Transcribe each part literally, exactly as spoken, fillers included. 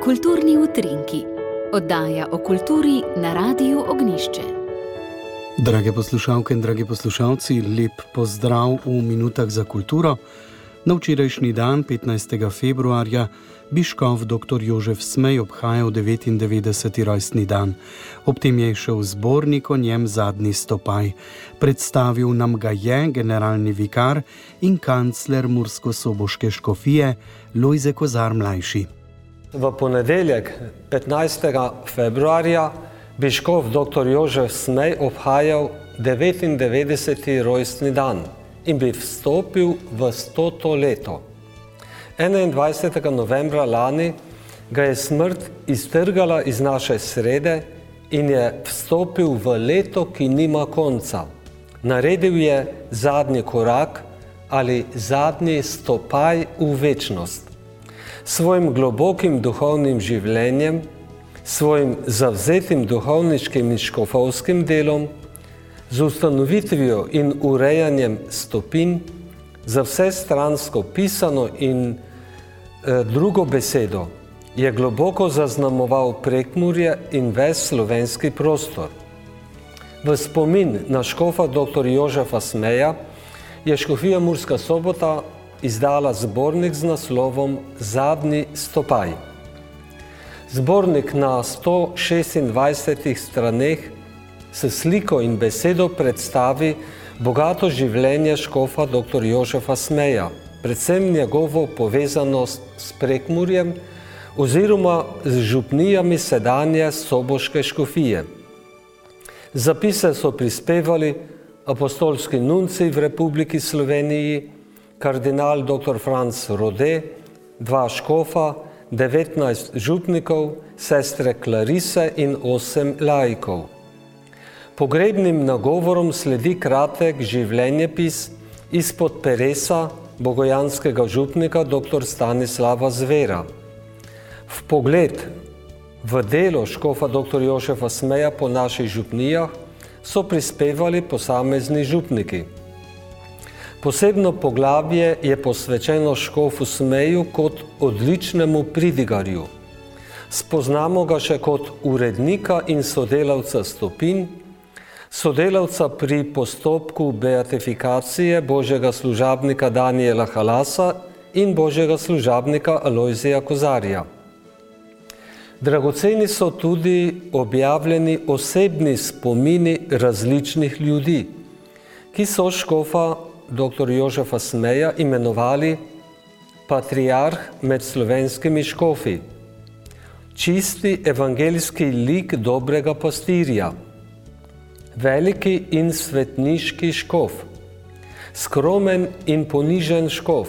Kulturni utrinki, oddaja o kulturi na Radiu Ognjišče. Drage poslušalke in dragi poslušalci, lep pozdrav v minutah za kulturo. Na včerajšnji dan, petnajstega februarja, bi škof doktor Jožef Smej obhajal devetindevetdeseti rojstni dan. Ob tem je šel zbornik o njem Zadnji stopaj. Predstavil nam ga je generalni vikar in kancler murskosoboške škofije Lojze Kozar mlajši. V ponedeljek, petnajstega februarja, bi škof doktor Jožef Smej obhajal devetindevetdeseti rojstni dan in bi vstopil v stoto leto. enaindvajsetega novembra lani ga je smrt iztrgala iz naše srede in je vstopil v leto, ki nima konca. Naredil je zadnji korak ali zadnji stopaj v večnost. Svojim globokim duhovnim življenjem, svojim zavzetim duhovniškim in škofovskim delom, z ustanovitvijo in urejanjem stopinj, za vsestransko pisano in e, drugo besedo, je globoko zaznamoval Prekmurje in ves slovenski prostor. V spomin na škofa doktor Jožefa Smeja je škofija Murska Sobota izdala zbornik z naslovom Zadnji stopaj. Zbornik na sto šestindvajsetih straneh s sliko in besedo predstavi bogato življenje škofa doktor Jožefa Smeja, predvsem njegovo povezanost s Prekmurjem oziroma z župnijami sedanje soboške škofije. Zapise so prispevali apostolski nuncij v Republiki Sloveniji, kardinal doktor Franc Rode, dva škofa, devetnajst župnikov, sestre Klarise in osem laikov. Pogrebnim nagovorom sledi kratek življenjepis izpod peresa bogojanskega župnika doktor Stanislava Zvera. Vpogled v delo škofa doktor Jožefa Smeja po naših župnijah so prispevali posamezni župniki. Posebno poglavje je posvečeno škofu Smeju kot odličnemu pridigarju. Spoznamo ga še kot urednika in sodelavca stopinj, sodelavca pri postopku beatifikacije božjega služabnika Danijela Halasa in božjega služabnika Alojzija Kozarja. Dragoceni so tudi objavljeni osebni spomini različnih ljudi, ki so škofa doktor Jožefa Smeja imenovali patriarh med slovenskimi škofi, čisti evangeljski lik dobrega pastirja, veliki in svetniški škof, skromen in ponižen škof,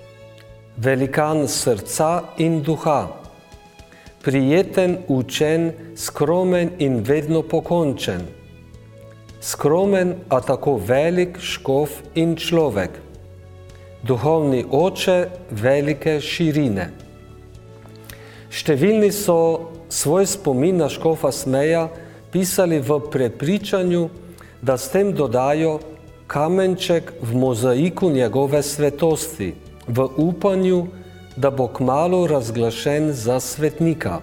velikan srca in duha, prijeten, učen, skromen in vedno pokončen, skromen, a tako velik škof in človek, duhovni oče velike širine. Številni so svoj spomin na škofa Smeja pisali v prepričanju, da s tem dodajo kamenček v mozaiku njegove svetosti, v upanju, da bo kmalu razglašen za svetnika.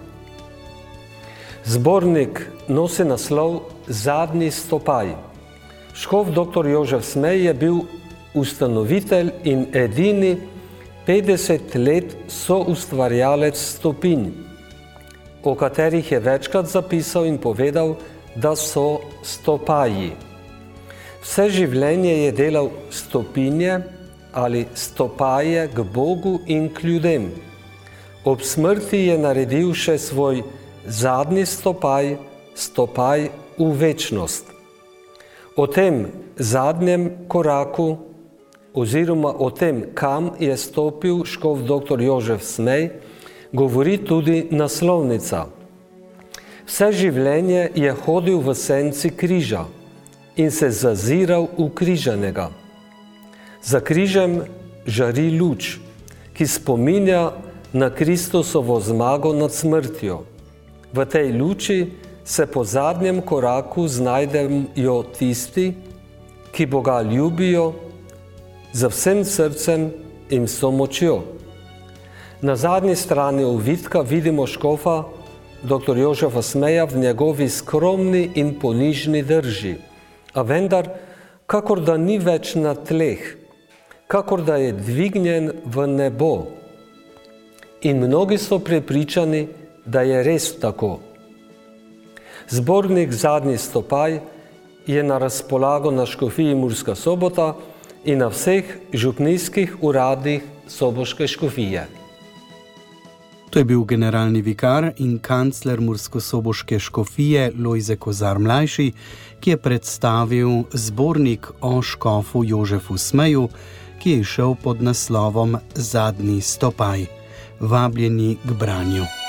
Zbornik nosi naslov Zadnji stopaj. Škof doktor Jožef Smej je bil ustanovitelj in edini petdeset let soustvarjalec stopinj, o katerih je večkrat zapisal in povedal, da so stopaji. Vse življenje je delal stopinje ali stopaje k Bogu in k ljudem. Ob smrti je naredil še svoj zadnji stopaj, stopaj v večnost. O tem zadnjem koraku oziroma o tem, kam je stopil škof doktor Jožef Smej, govori tudi naslovnica. Vse življenje je hodil v senci križa in se zaziral v križanega. Za križem žari luč, ki spominja na Kristusovo zmago nad smrtjo. V tej luči se po zadnjem koraku znajdejo tisti, ki Boga ljubijo z vsem srcem in vso močjo. Na zadnji strani ovitka vidimo škofa dr. Jožefa Smeja v njegovi skromni in ponižni drži, a vendar, kakor da ni več na tleh, kakor da je dvignjen v nebo. In mnogi so prepričani, da je res tako. Zbornik Zadnji stopaj je na razpolago na škofiji Murska Sobota in na vseh župnijskih uradih soboške škofije. To je bil generalni vikar in kancler murskosoboške škofije Lojze Kozar mlajši, ki je predstavil zbornik o škofu Jožefu Smeju, ki je šel pod naslovom Zadnji stopaj. Vabljeni k branju.